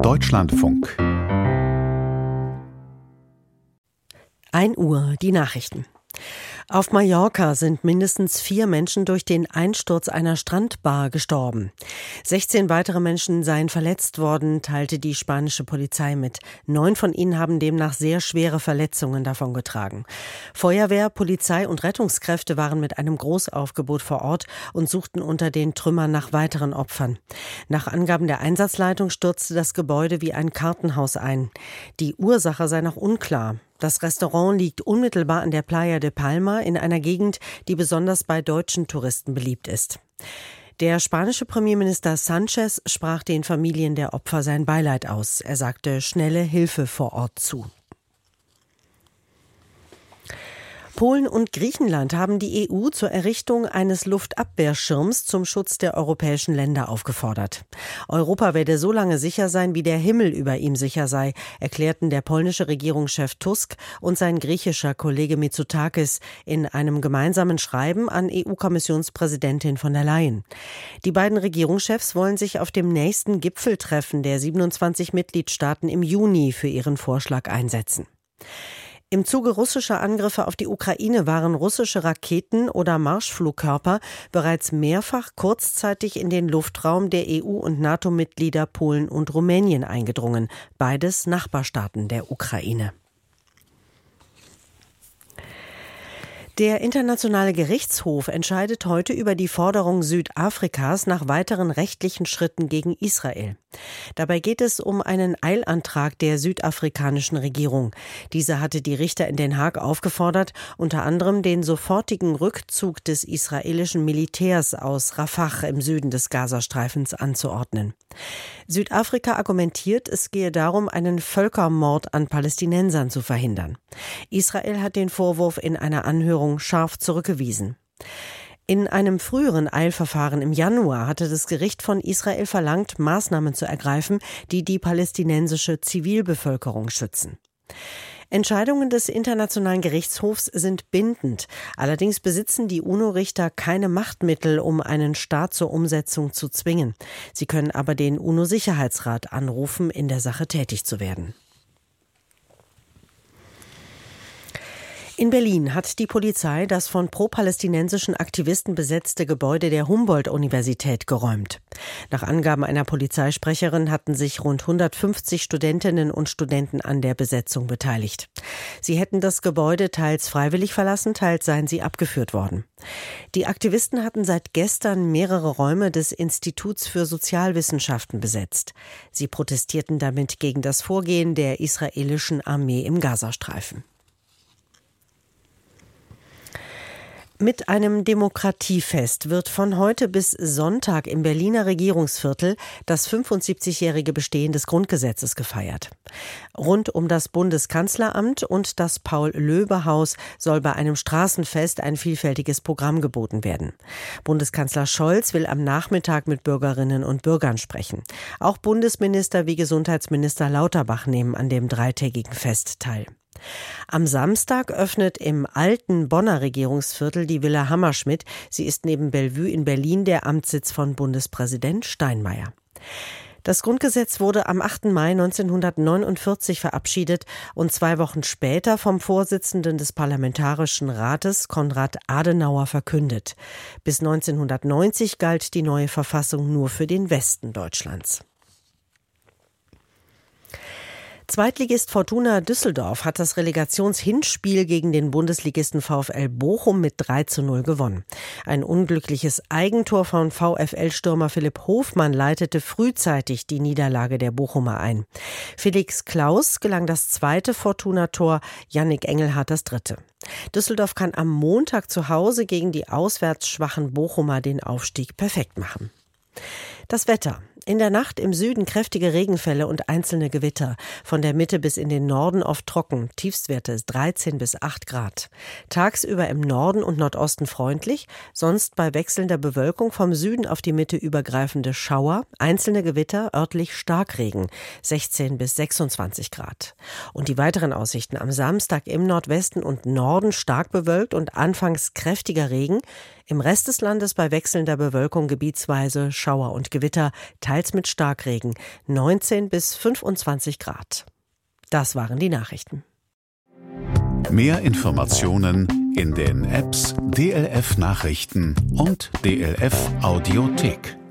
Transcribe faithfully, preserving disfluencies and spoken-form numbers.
Deutschlandfunk. ein Uhr, die Nachrichten. Auf Mallorca sind mindestens vier Menschen durch den Einsturz einer Strandbar gestorben. sechzehn weitere Menschen seien verletzt worden, teilte die spanische Polizei mit. Neun von ihnen haben demnach sehr schwere Verletzungen davongetragen. Feuerwehr, Polizei und Rettungskräfte waren mit einem Großaufgebot vor Ort und suchten unter den Trümmern nach weiteren Opfern. Nach Angaben der Einsatzleitung stürzte das Gebäude wie ein Kartenhaus ein. Die Ursache sei noch unklar. Das Restaurant liegt unmittelbar an der Playa de Palma in einer Gegend, die besonders bei deutschen Touristen beliebt ist. Der spanische Premierminister Sánchez sprach den Familien der Opfer sein Beileid aus. Er sagte schnelle Hilfe vor Ort zu. Polen und Griechenland haben die E U zur Errichtung eines Luftabwehrschirms zum Schutz der europäischen Länder aufgefordert. Europa werde so lange sicher sein, wie der Himmel über ihm sicher sei, erklärten der polnische Regierungschef Tusk und sein griechischer Kollege Mitsotakis in einem gemeinsamen Schreiben an E U-Kommissionspräsidentin von der Leyen. Die beiden Regierungschefs wollen sich auf dem nächsten Gipfeltreffen der siebenundzwanzig Mitgliedstaaten im Juni für ihren Vorschlag einsetzen. Im Zuge russischer Angriffe auf die Ukraine waren russische Raketen oder Marschflugkörper bereits mehrfach kurzzeitig in den Luftraum der E U- und NATO-Mitglieder Polen und Rumänien eingedrungen, beides Nachbarstaaten der Ukraine. Der Internationale Gerichtshof entscheidet heute über die Forderung Südafrikas nach weiteren rechtlichen Schritten gegen Israel. Dabei geht es um einen Eilantrag der südafrikanischen Regierung. Diese hatte die Richter in Den Haag aufgefordert, unter anderem den sofortigen Rückzug des israelischen Militärs aus Rafah im Süden des Gazastreifens anzuordnen. Südafrika argumentiert, es gehe darum, einen Völkermord an Palästinensern zu verhindern. Israel hat den Vorwurf in einer Anhörung scharf zurückgewiesen. In einem früheren Eilverfahren im Januar hatte das Gericht von Israel verlangt, Maßnahmen zu ergreifen, die die palästinensische Zivilbevölkerung schützen. Entscheidungen des Internationalen Gerichtshofs sind bindend. Allerdings besitzen die UNO-Richter keine Machtmittel, um einen Staat zur Umsetzung zu zwingen. Sie können aber den UNO-Sicherheitsrat anrufen, in der Sache tätig zu werden. In Berlin hat die Polizei das von pro-palästinensischen Aktivisten besetzte Gebäude der Humboldt-Universität geräumt. Nach Angaben einer Polizeisprecherin hatten sich rund hundertfünfzig Studentinnen und Studenten an der Besetzung beteiligt. Sie hätten das Gebäude teils freiwillig verlassen, teils seien sie abgeführt worden. Die Aktivisten hatten seit gestern mehrere Räume des Instituts für Sozialwissenschaften besetzt. Sie protestierten damit gegen das Vorgehen der israelischen Armee im Gazastreifen. Mit einem Demokratiefest wird von heute bis Sonntag im Berliner Regierungsviertel das fünfundsiebzigjährige Bestehen des Grundgesetzes gefeiert. Rund um das Bundeskanzleramt und das Paul-Löbe-Haus soll bei einem Straßenfest ein vielfältiges Programm geboten werden. Bundeskanzler Scholz will am Nachmittag mit Bürgerinnen und Bürgern sprechen. Auch Bundesminister wie Gesundheitsminister Lauterbach nehmen an dem dreitägigen Fest teil. Am Samstag öffnet im alten Bonner Regierungsviertel die Villa Hammerschmidt. Sie ist neben Bellevue in Berlin der Amtssitz von Bundespräsident Steinmeier. Das Grundgesetz wurde am achten Mai neunzehnhundertneunundvierzig verabschiedet und zwei Wochen später vom Vorsitzenden des Parlamentarischen Rates Konrad Adenauer verkündet. Bis neunzehnhundertneunzig galt die neue Verfassung nur für den Westen Deutschlands. Zweitligist Fortuna Düsseldorf hat das Relegationshinspiel gegen den Bundesligisten VfL Bochum mit drei zu null gewonnen. Ein unglückliches Eigentor von VfL-Stürmer Philipp Hofmann leitete frühzeitig die Niederlage der Bochumer ein. Felix Klaus gelang das zweite Fortuna-Tor, Yannick Engelhardt das dritte. Düsseldorf kann am Montag zu Hause gegen die auswärts schwachen Bochumer den Aufstieg perfekt machen. Das Wetter. In der Nacht im Süden kräftige Regenfälle und einzelne Gewitter. Von der Mitte bis in den Norden oft trocken. Tiefstwerte dreizehn bis acht Grad. Tagsüber im Norden und Nordosten freundlich, sonst bei wechselnder Bewölkung vom Süden auf die Mitte übergreifende Schauer, einzelne Gewitter, örtlich Starkregen, sechzehn bis sechsundzwanzig Grad. Und die weiteren Aussichten am Samstag im Nordwesten und Norden stark bewölkt und anfangs kräftiger Regen. Im Rest des Landes bei wechselnder Bewölkung gebietsweise Schauer und Gewitter, teils mit Starkregen, neunzehn bis fünfundzwanzig Grad. Das waren die Nachrichten. Mehr Informationen in den Apps D L F Nachrichten und D L F Audiothek.